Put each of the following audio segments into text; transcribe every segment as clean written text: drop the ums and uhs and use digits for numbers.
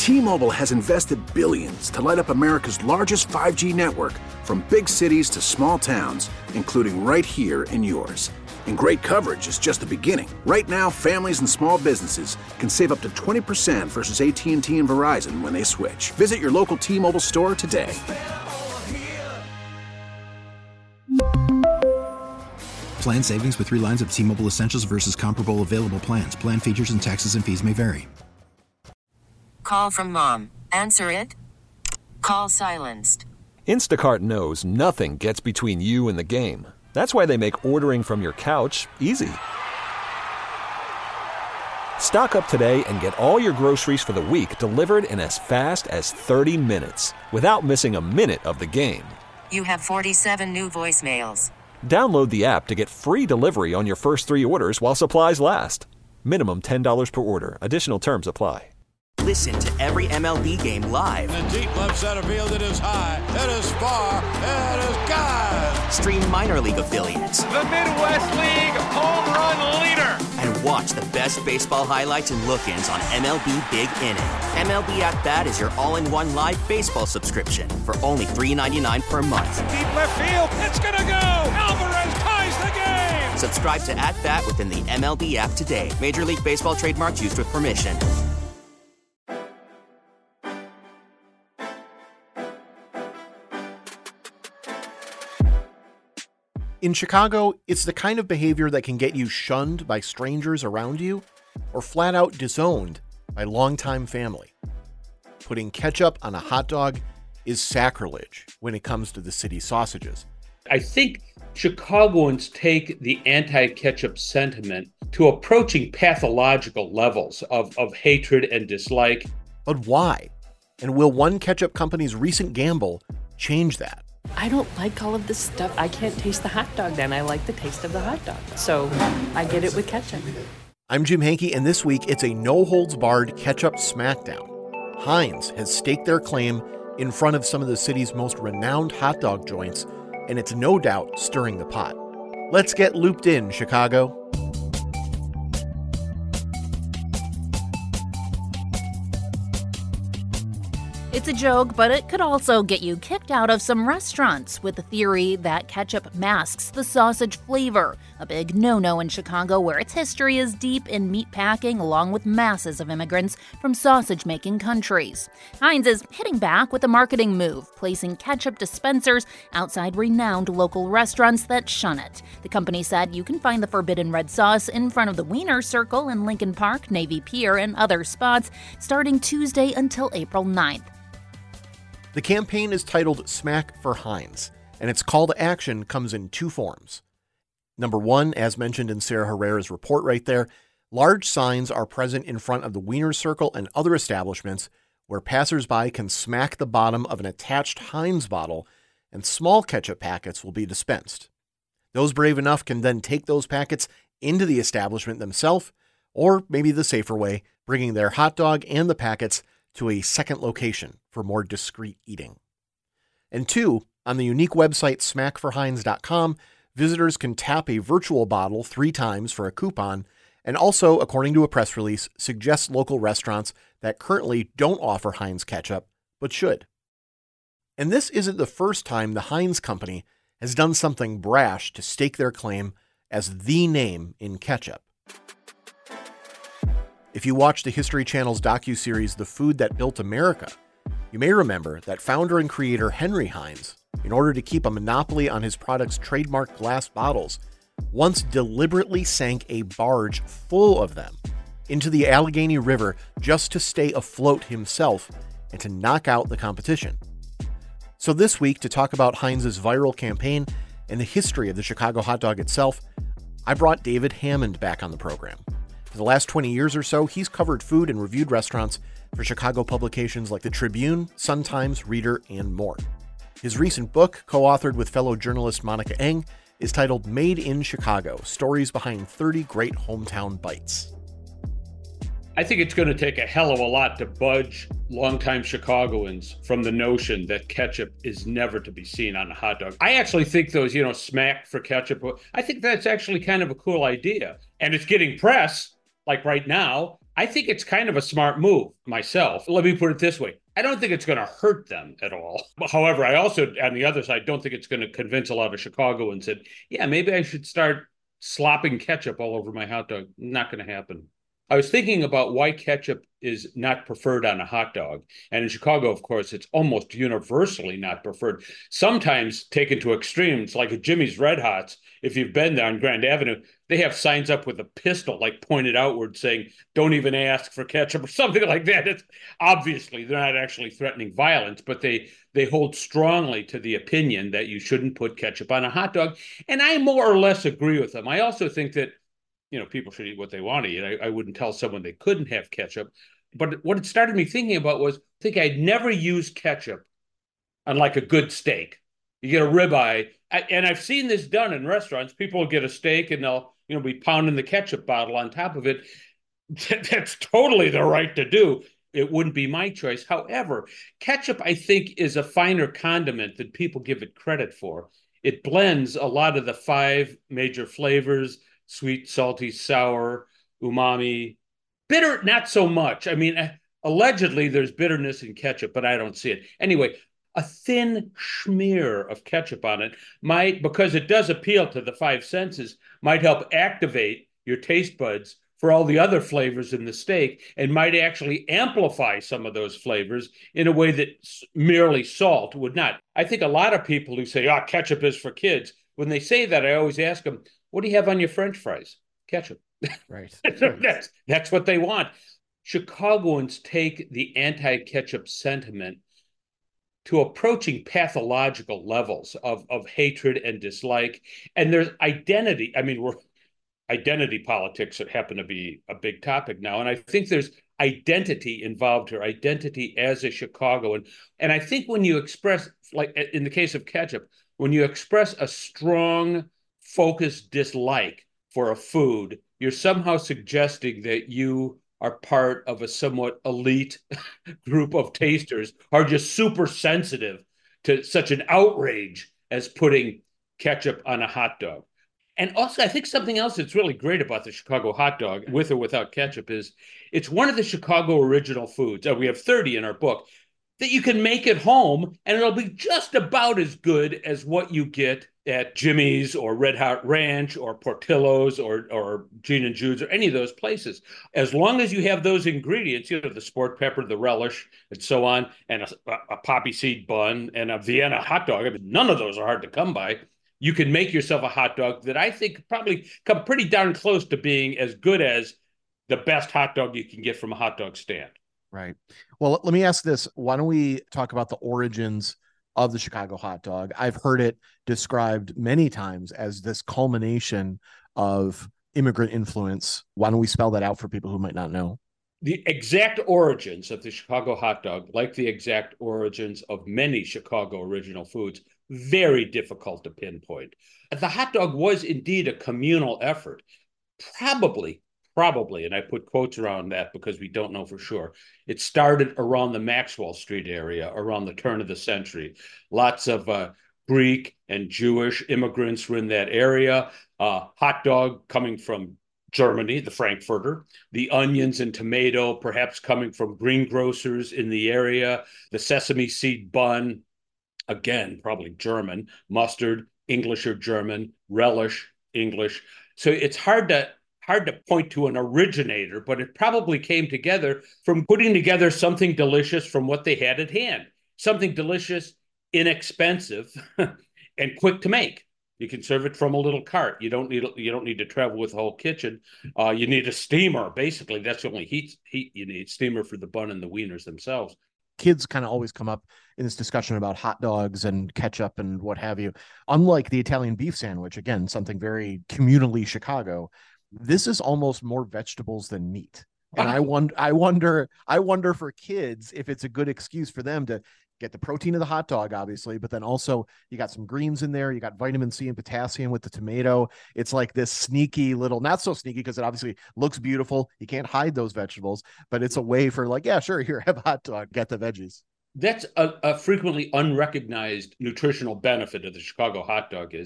T-Mobile has invested billions to light up America's largest 5G network, from big cities to small towns, including right here in yours. And great coverage is just the beginning. Right now, families and small businesses can save up to 20% versus AT&T and Verizon when they switch. Visit your local T-Mobile store today. Plan savings with 3 lines of T-Mobile Essentials versus comparable available plans. Plan features and taxes and fees may vary. Call from mom. Answer it. Call silenced. Instacart knows nothing gets between you and the game. That's why they make ordering from your couch easy. Stock up today and get all your groceries for the week delivered in as fast as 30 minutes without missing a minute of the game. You have 47 new voicemails. Download the app to get free delivery on your first 3 orders while supplies last. Minimum $10 per order. Additional terms apply. Listen to every MLB game live. In the deep left center field, it is high, it is far, it is gone. Stream minor league affiliates. The Midwest League home run leader. And watch the best baseball highlights and look-ins on MLB Big Inning. MLB At Bat is your all-in-one live baseball subscription for only $3.99 per month. Deep left field, it's gonna go. Alvarez ties the game. Subscribe to At Bat within the MLB app today. Major League Baseball trademarks used with permission. In Chicago, it's the kind of behavior that can get you shunned by strangers around you or flat out disowned by longtime family. Putting ketchup on a hot dog is sacrilege when it comes to the city's sausages. I think Chicagoans take the anti-ketchup sentiment to approaching pathological levels of hatred and dislike. But why? And will one ketchup company's recent gamble change that? I don't like all of this stuff. I can't taste the hot dog then. I like the taste of the hot dog. So I get it with ketchup. I'm Jim Hankey, and this week it's a no-holds-barred ketchup smackdown. Heinz has staked their claim in front of some of the city's most renowned hot dog joints, and it's no doubt stirring the pot. Let's get looped in, Chicago. It's a joke, but it could also get you kicked out of some restaurants with the theory that ketchup masks the sausage flavor, a big no-no in Chicago where its history is deep in meat packing along with masses of immigrants from sausage-making countries. Heinz is hitting back with a marketing move, placing ketchup dispensers outside renowned local restaurants that shun it. The company said you can find the forbidden red sauce in front of the Wiener Circle in Lincoln Park, Navy Pier, and other spots starting Tuesday until April 9th. The campaign is titled Smack for Heinz, and its call to action comes in 2 forms. Number 1, as mentioned in Sarah Herrera's report right there, large signs are present in front of the Wiener Circle and other establishments where passersby can smack the bottom of an attached Heinz bottle, and small ketchup packets will be dispensed. Those brave enough can then take those packets into the establishment themselves, or maybe the safer way, bringing their hot dog and the packets to a second location for more discreet eating. And 2, on the unique website smackforheinz.com, visitors can tap a virtual bottle 3 times for a coupon, and also, according to a press release, suggests local restaurants that currently don't offer Heinz ketchup, but should. And this isn't the first time the Heinz company has done something brash to stake their claim as the name in ketchup. If you watch the History Channel's docuseries The Food That Built America, you may remember that founder and creator Henry Heinz, in order to keep a monopoly on his product's trademark glass bottles, once deliberately sank a barge full of them into the Allegheny River just to stay afloat himself and to knock out the competition. So this week, to talk about Heinz's viral campaign and the history of the Chicago hot dog itself, I brought David Hammond back on the program. For the last 20 years or so, he's covered food and reviewed restaurants for Chicago publications like The Tribune, Sun-Times, Reader, and more. His recent book, co-authored with fellow journalist Monica Eng, is titled Made in Chicago: Stories Behind 30 Great Hometown Bites. I think it's going to take a hell of a lot to budge longtime Chicagoans from the notion that ketchup is never to be seen on a hot dog. I actually think those, smack for ketchup, I think that's actually kind of a cool idea. And it's getting press, like right now, I think it's kind of a smart move myself. Let me put it this way. I don't think it's going to hurt them at all. However, I also, on the other side, don't think it's going to convince a lot of Chicagoans that, yeah, maybe I should start slopping ketchup all over my hot dog. Not going to happen. I was thinking about why ketchup is not preferred on a hot dog. And in Chicago, of course, it's almost universally not preferred. Sometimes taken to extremes, like at Jimmy's Red Hots, if you've been there on Grand Avenue, they have signs up with a pistol, like pointed outward, saying, don't even ask for ketchup or something like that. It's obviously, they're not actually threatening violence, but they hold strongly to the opinion that you shouldn't put ketchup on a hot dog. And I more or less agree with them. I also think that people should eat what they want to eat. I wouldn't tell someone they couldn't have ketchup. But what it started me thinking about was, I think I'd never use ketchup on like a good steak. You get a ribeye, and I've seen this done in restaurants. People will get a steak and they'll, be pounding the ketchup bottle on top of it. That's totally the right to do. It wouldn't be my choice. However, ketchup, I think, is a finer condiment than people give it credit for. It blends a lot of the 5 major flavors: sweet, salty, sour, umami. Bitter, not so much. I mean, allegedly there's bitterness in ketchup, but I don't see it. Anyway, a thin smear of ketchup on it might, because it does appeal to the 5 senses, might help activate your taste buds for all the other flavors in the steak, and might actually amplify some of those flavors in a way that merely salt would not. I think a lot of people who say, ketchup is for kids, when they say that, I always ask them, what do you have on your French fries? Ketchup. Right. That's what they want. Chicagoans take the anti-ketchup sentiment to approaching pathological levels of hatred and dislike. And there's identity. I mean, identity politics that happen to be a big topic now. And I think there's identity involved here, identity as a Chicagoan. And I think when you express, like in the case of ketchup, when you express a strong, focused dislike for a food, you're somehow suggesting that you are part of a somewhat elite group of tasters, are just super sensitive to such an outrage as putting ketchup on a hot dog. And also, I think something else that's really great about the Chicago hot dog, with or without ketchup, is it's one of the Chicago original foods. We have 30 in our book that you can make at home, and it'll be just about as good as what you get at Jimmy's or Red Hot Ranch or Portillo's or Gene and Jude's or any of those places. As long as you have those ingredients, the sport pepper, the relish, and so on, and a poppy seed bun and a Vienna hot dog. I mean, none of those are hard to come by. You can make yourself a hot dog that I think probably come pretty darn close to being as good as the best hot dog you can get from a hot dog stand. Right. Well, let me ask this. Why don't we talk about the origins of the Chicago hot dog? I've heard it described many times as this culmination of immigrant influence. Why don't we spell that out for people who might not know? The exact origins of the Chicago hot dog, like the exact origins of many Chicago original foods, very difficult to pinpoint. The hot dog was indeed a communal effort, probably, and I put quotes around that because we don't know for sure. It started around the Maxwell Street area around the turn of the century. Lots of Greek and Jewish immigrants were in that area. Hot dog coming from Germany, the Frankfurter, the onions and tomato perhaps coming from greengrocers in the area, the sesame seed bun, again, probably German, mustard, English or German, relish, English. So it's hard to point to an originator, but it probably came together from putting together something delicious from what they had at hand. Something delicious, inexpensive, and quick to make. You can serve it from a little cart. You don't need to travel with a whole kitchen. You need a steamer. Basically, that's the only heat you need. Steamer for the bun and the wieners themselves. Kids kind of always come up in this discussion about hot dogs and ketchup and what have you. Unlike the Italian beef sandwich, again, something very communally Chicago, this is almost more vegetables than meat. And I wonder for kids if it's a good excuse for them to get the protein of the hot dog, obviously, but then also you got some greens in there. You got vitamin C and potassium with the tomato. It's like this sneaky little, not so sneaky because it obviously looks beautiful. You can't hide those vegetables, but it's a way for like, yeah, sure, here, have a hot dog, get the veggies. That's a frequently unrecognized nutritional benefit of the Chicago hot dog is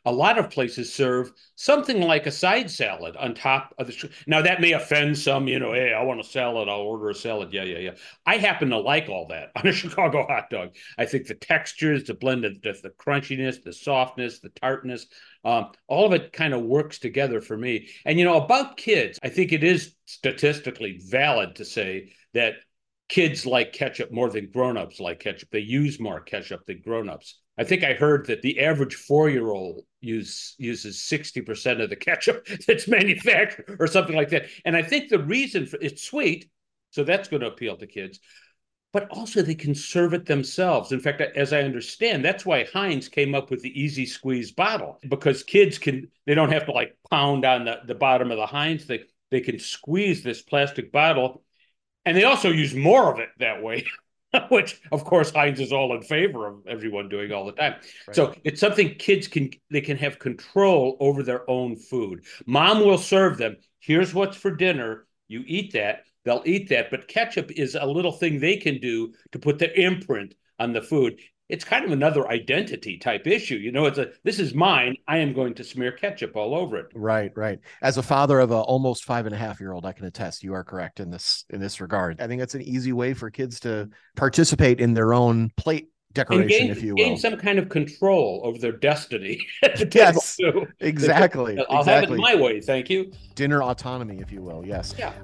a lot of places serve something like a side salad on top of the. Now that may offend some, hey, I want a salad, I'll order a salad. Yeah. I happen to like all that on a Chicago hot dog. I think the textures, the blend of the crunchiness, the softness, the tartness, all of it kind of works together for me. And, about kids, I think it is statistically valid to say that kids like ketchup more than grown-ups like ketchup. They use more ketchup than grown-ups. I think I heard that the average 4-year-old uses 60% of the ketchup that's manufactured or something like that. And I think the reason for it's sweet, so that's going to appeal to kids, but also they can serve it themselves. In fact, as I understand, that's why Heinz came up with the easy squeeze bottle, because kids they don't have to like pound on the bottom of the Heinz thing. They can squeeze this plastic bottle, and they also use more of it that way. Which, of course, Heinz is all in favor of everyone doing all the time. Right. So it's something kids can have control over their own food. Mom will serve them. Here's what's for dinner. You eat that. They'll eat that. But ketchup is a little thing they can do to put their imprint on the food. It's kind of another identity type issue. This is mine. I am going to smear ketchup all over it. Right. As a father of a almost 5.5-year-old, I can attest you are correct in this regard. I think that's an easy way for kids to participate in their own plate decoration, if you will. Gain some kind of control over their destiny. Yes, exactly. I'll have it my way. Thank you. Dinner autonomy, if you will. Yes. Yeah.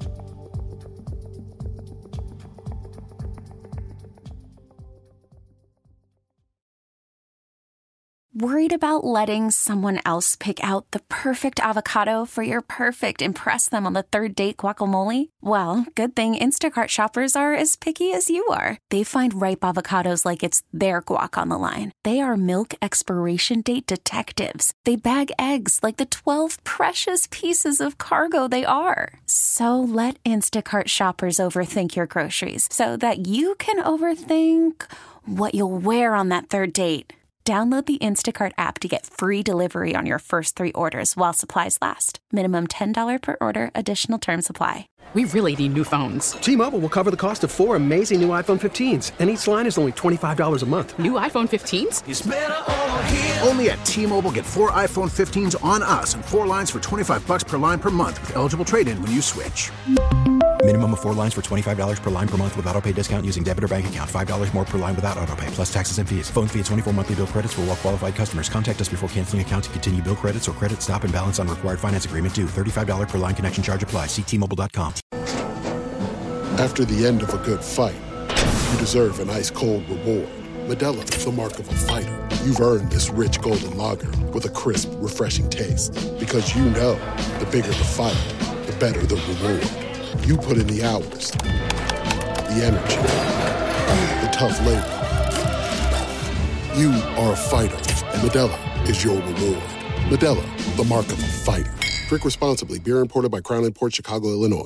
Worried about letting someone else pick out the perfect avocado for your perfect impress them on the third date guacamole? Well, good thing Instacart shoppers are as picky as you are. They find ripe avocados like it's their guac on the line. They are milk expiration date detectives. They bag eggs like the 12 precious pieces of cargo they are. So let Instacart shoppers overthink your groceries so that you can overthink what you'll wear on that third date. Download the Instacart app to get free delivery on your first 3 orders while supplies last. Minimum $10 per order. Additional terms apply. We really need new phones. T-Mobile will cover the cost of 4 amazing new iPhone 15s, and each line is only $25 a month. New iPhone 15s? It's better over here. Only at T-Mobile, get 4 iPhone 15s on us and 4 lines for $25 per line per month with eligible trade-in when you switch. Minimum of 4 lines for $25 per line per month with autopay discount using debit or bank account. $5 more per line without autopay, plus taxes and fees. Phone fee at 24 monthly bill credits for well-qualified customers. Contact us before canceling account to continue bill credits or credit stop and balance on required finance agreement due. $35 per line connection charge applies. See T-Mobile.com. After the end of a good fight, you deserve an ice-cold reward. Modelo is the mark of a fighter. You've earned this rich golden lager with a crisp, refreshing taste. Because you know, the bigger the fight, the better the reward. You put in the hours, the energy, the tough labor. You are a fighter, and Modelo is your reward. Modelo, the mark of a fighter. Drink responsibly. Beer imported by Crown Imports, Chicago, Illinois.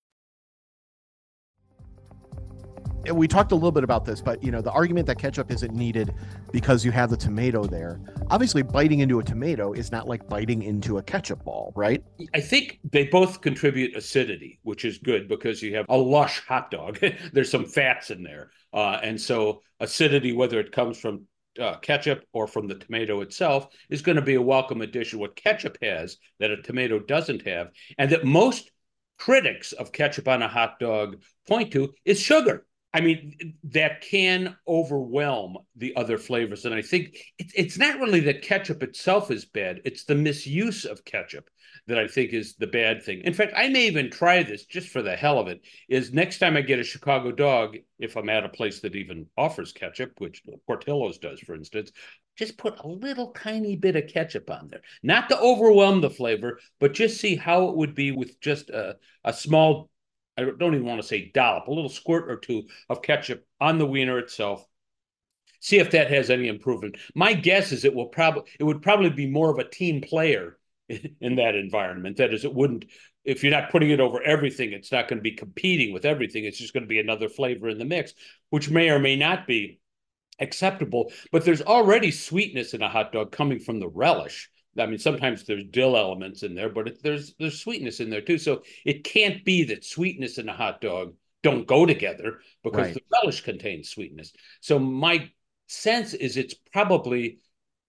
We talked a little bit about this, but the argument that ketchup isn't needed because you have the tomato there. Obviously, biting into a tomato is not like biting into a ketchup ball, right? I think they both contribute acidity, which is good because you have a lush hot dog. There's some fats in there. And so acidity, whether it comes from ketchup or from the tomato itself, is going to be a welcome addition. What ketchup has that a tomato doesn't have, and that most critics of ketchup on a hot dog point to, is sugar. I mean, that can overwhelm the other flavors. And I think it's not really that ketchup itself is bad. It's the misuse of ketchup that I think is the bad thing. In fact, I may even try this just for the hell of it, is next time I get a Chicago dog, if I'm at a place that even offers ketchup, which Portillo's does, for instance, just put a little tiny bit of ketchup on there. Not to overwhelm the flavor, but just see how it would be with just a small, I don't even want to say dollop, a little squirt or two of ketchup on the wiener itself. See if that has any improvement. My guess is it would probably be more of a team player in that environment. That is, it wouldn't, if you're not putting it over everything, it's not going to be competing with everything. It's just going to be another flavor in the mix, which may or may not be acceptable. But there's already sweetness in a hot dog coming from the relish. I mean, sometimes there's dill elements in there, but there's sweetness in there too. So it can't be that sweetness and a hot dog don't go together, because the relish contains sweetness. So my sense is it's probably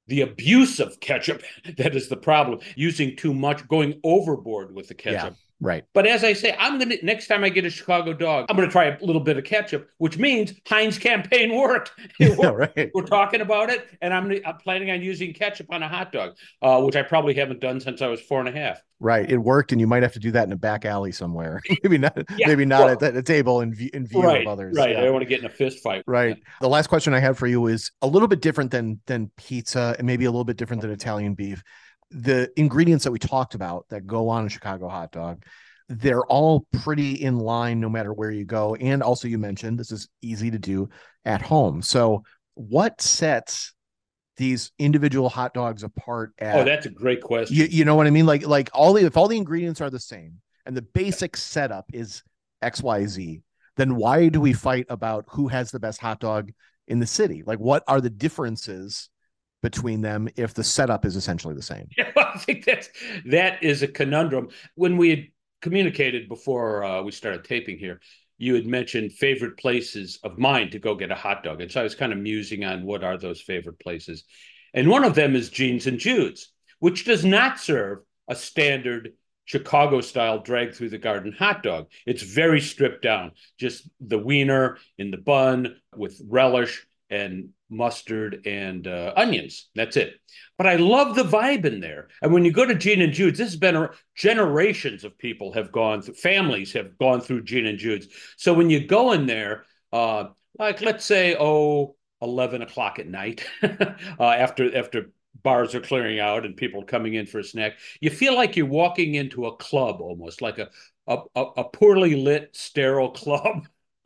the abuse of ketchup that is the problem. Using too much, going overboard with the ketchup. Yeah, right. But as I say, next time I get a Chicago dog, I'm gonna try a little bit of ketchup, which means Heinz campaign worked. Right. We're talking about it, and I'm planning on using ketchup on a hot dog, which I probably haven't done since I was 4.5. Right, it worked, and you might have to do that in a back alley somewhere. maybe not. Yeah, maybe not at the table in view right, of others. Right. Yeah. I don't want to get in a fist fight. Right. Yeah. The last question I have for you is a little bit different than pizza, and maybe a little bit different than Italian beef. The ingredients that we talked about that go on a Chicago hot dog, they're all pretty in line no matter where you go. And also, you mentioned this is easy to do at home. So, what sets these individual hot dogs apart? That's a great question. You know what I mean? Like if all the ingredients are the same and the basic setup is XYZ, then why do we fight about who has the best hot dog in the city? Like, what are the differences between them if the setup is essentially the same? Yeah, I think that is a conundrum. When we had communicated before we started taping here, you had mentioned favorite places of mine to go get a hot dog. And so I was kind of musing on what are those favorite places. And one of them is Gene's and Jude's, which does not serve a standard Chicago-style drag through the garden hot dog. It's very stripped down, just the wiener in the bun with relish and mustard and onions. That's it. But I love the vibe in there. And when you go to Gene and Jude's, this has been generations of people have gone through, families have gone through Gene and Jude's. So when you go in there, like let's say, 11 o'clock at night, after bars are clearing out and people coming in for a snack, you feel like you're walking into a club, almost like a poorly lit, sterile club.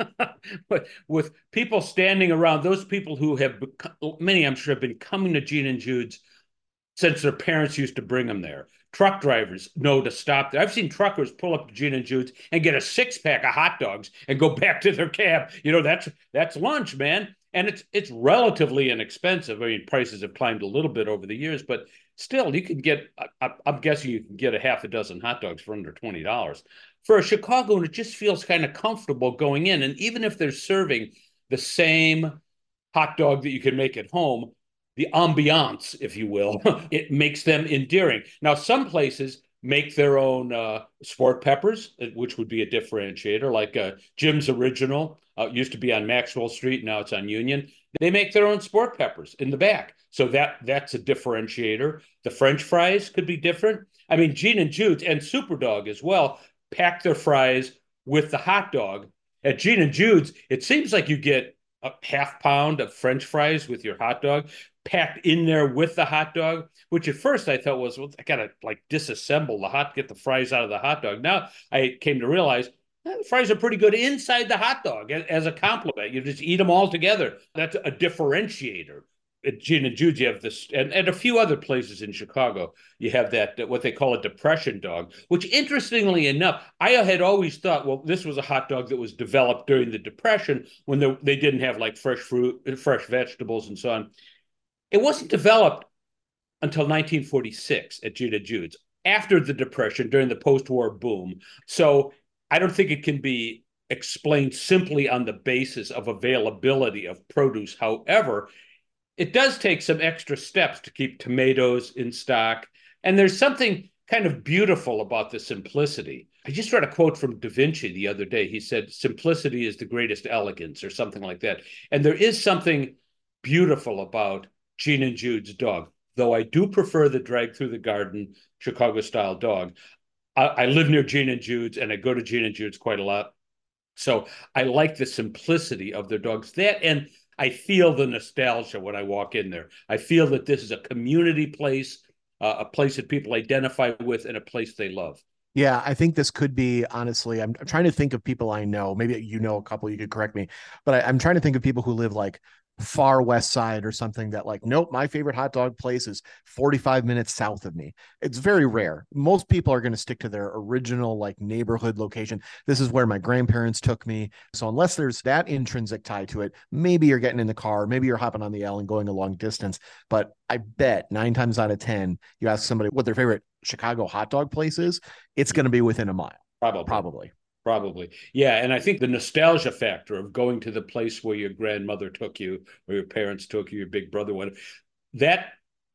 with people standing around, those people who have many, I'm sure, have been coming to Gene and Jude's since their parents used to bring them there. Truck drivers know to stop there. I've seen truckers pull up to Gene and Jude's and get a 6-pack of hot dogs and go back to their cab. That's lunch, man. And it's relatively inexpensive. I mean, prices have climbed a little bit over the years, but still, you can get, I'm guessing you can get a half a dozen hot dogs for under $20. For a Chicagoan, it just feels kind of comfortable going in. And even if they're serving the same hot dog that you can make at home, the ambiance, if you will, it makes them endearing. Now, some places make their own sport peppers, which would be a differentiator, like Jim's Original. Used to be on Maxwell Street, now it's on Union. They make their own sport peppers in the back. So that's a differentiator. The French fries could be different. I mean, Gene and Jude's and Superdog as well pack their fries with the hot dog. At Gene and Jude's, it seems like you get a half pound of French fries with your hot dog packed in there with the hot dog, which at first I thought was, well, I got to like disassemble get the fries out of the hot dog. Now I came to realize the fries are pretty good inside the hot dog as a compliment. You just eat them all together. That's a differentiator. At Gene and Jude's, you have this, and a few other places in Chicago, you have that, what they call a depression dog, which interestingly enough, I had always thought, well, this was a hot dog that was developed during the Depression when they didn't have like fresh fruit, fresh vegetables and so on. It wasn't developed until 1946 at Gene and Jude's, after the Depression, during the post-war boom. So I don't think it can be explained simply on the basis of availability of produce. However, it does take some extra steps to keep tomatoes in stock. And there's something kind of beautiful about the simplicity. I just read a quote from Da Vinci the other day. He said, simplicity is the greatest elegance, or something like that. And there is something beautiful about Gene and Jude's dog, though I do prefer the drag through the garden Chicago-style dog. I live near Gene and Jude's, and I go to Gene and Jude's quite a lot. So I like the simplicity of their dogs. That, and I feel the nostalgia when I walk in there. I feel that this is a community place, a place that people identify with, and a place they love. Yeah, I think this could be, honestly, I'm trying to think of people I know. Maybe you know a couple, you could correct me. But I'm trying to think of people who live like far west side or something that like, nope, my favorite hot dog place is 45 minutes south of me. It's very rare. Most people are going to stick to their original like neighborhood location. This is where my grandparents took me. So unless there's that intrinsic tie to it, maybe you're getting in the car, maybe you're hopping on the L and going a long distance. But I bet 9 times out of 10, you ask somebody what their favorite Chicago hot dog place is, it's going to be within a mile. Probably. Yeah. And I think the nostalgia factor of going to the place where your grandmother took you, or your parents took you, your big brother went, that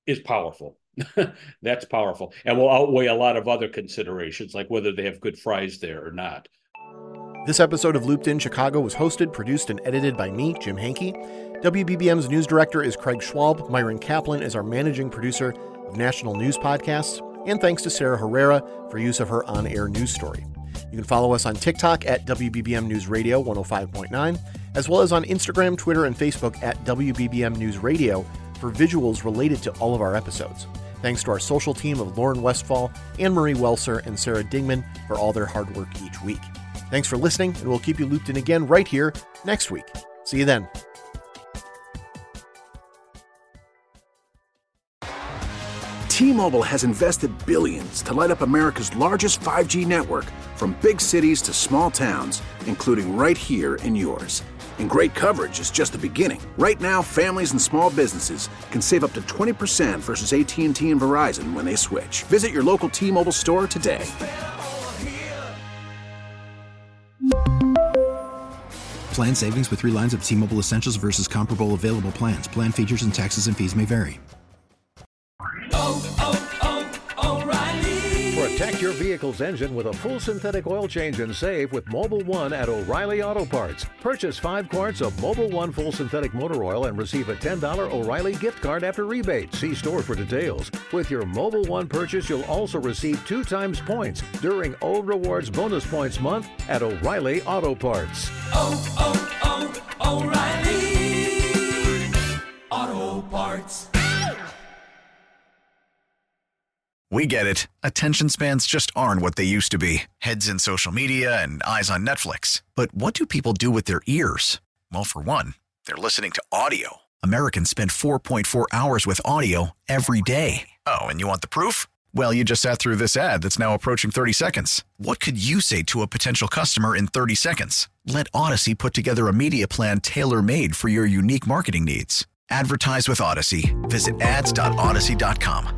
is powerful. That's powerful, and will outweigh a lot of other considerations, like whether they have good fries there or not. This episode of Looped In Chicago was hosted, produced, and edited by me, Jim Hankey. WBBM's news director is Craig Schwalb. Myron Kaplan is our managing producer of National News Podcasts. And thanks to Sarah Herrera for use of her on-air news story. You can follow us on TikTok at WBBM News Radio 105.9, as well as on Instagram, Twitter, and Facebook at WBBM News Radio for visuals related to all of our episodes. Thanks to our social team of Lauren Westfall, Anne-Marie Welser, and Sarah Dingman for all their hard work each week. Thanks for listening, and we'll keep you looped in again right here next week. See you then. T-Mobile has invested billions to light up America's largest 5G network, from big cities to small towns, including right here in yours. And great coverage is just the beginning. Right now, families and small businesses can save up to 20% versus AT&T and Verizon when they switch. Visit your local T-Mobile store today. Plan savings with 3 lines of T-Mobile Essentials versus comparable available plans. Plan features and taxes and fees may vary. Protect your vehicle's engine with a full synthetic oil change and save with Mobil 1 at O'Reilly Auto Parts. Purchase 5 quarts of Mobil 1 full synthetic motor oil and receive a $10 O'Reilly gift card after rebate. See store for details. With your Mobil 1 purchase, you'll also receive 2 times points during O Rewards Bonus Points Month at O'Reilly Auto Parts. O'Reilly Auto Parts. We get it. Attention spans just aren't what they used to be. Heads in social media and eyes on Netflix. But what do people do with their ears? Well, for one, they're listening to audio. Americans spend 4.4 hours with audio every day. Oh, and you want the proof? Well, you just sat through this ad that's now approaching 30 seconds. What could you say to a potential customer in 30 seconds? Let Odyssey put together a media plan tailor-made for your unique marketing needs. Advertise with Odyssey. Visit ads.odyssey.com.